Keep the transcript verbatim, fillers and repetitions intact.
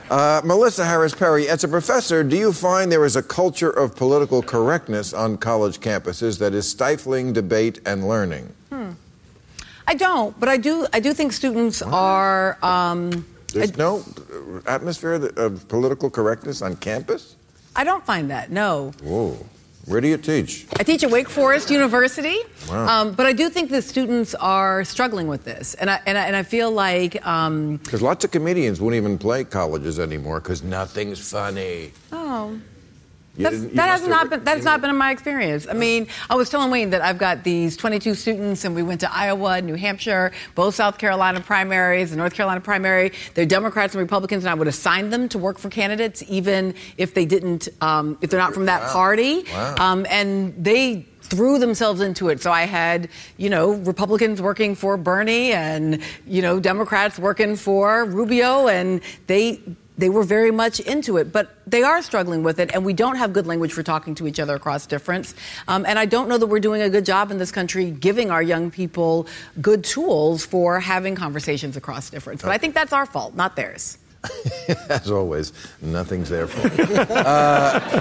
Uh, Melissa Harris Perry, as a professor, do you find there is a culture of political correctness on college campuses that is stifling debate and learning? Hmm. I don't, but I do. I do think students wow. are. Um, There's I, no atmosphere of political correctness on campus? I don't find that. No. Whoa. Where do you teach? I teach at Wake Forest University, wow. um, but I do think the students are struggling with this, and I and I, and I feel like because um, lots of comedians won't even play colleges anymore because nothing's funny. Oh. You That's, that has not been that's not been in my experience. I mean, I was telling Wayne that I've got these twenty-two students, and we went to Iowa, New Hampshire, both South Carolina primaries, the North Carolina primary. They're Democrats and Republicans, and I would assign them to work for candidates, even if they didn't, um, if they're not from that wow. party. Wow. Um, and they threw themselves into it. So I had, you know, Republicans working for Bernie, and you know, Democrats working for Rubio, and they. They were very much into it, but they are struggling with it, and we don't have good language for talking to each other across difference. Um, and I don't know that we're doing a good job in this country giving our young people good tools for having conversations across difference. But I think that's our fault, not theirs. As always, nothing's their fault. uh,